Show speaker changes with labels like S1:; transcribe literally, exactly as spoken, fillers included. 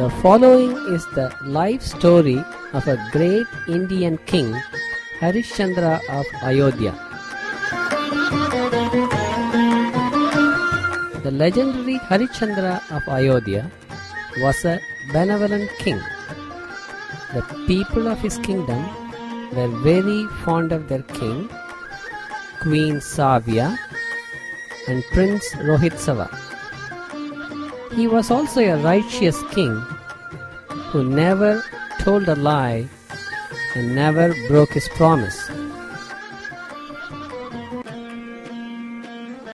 S1: The following is the life story of a great Indian king, Harishchandra of Ayodhya. The legendary Harishchandra of Ayodhya was a benevolent king. The people of his kingdom were very fond of their king, Queen Savya, and Prince Rohitsava. He was also a righteous king who never told a lie and never broke his promise.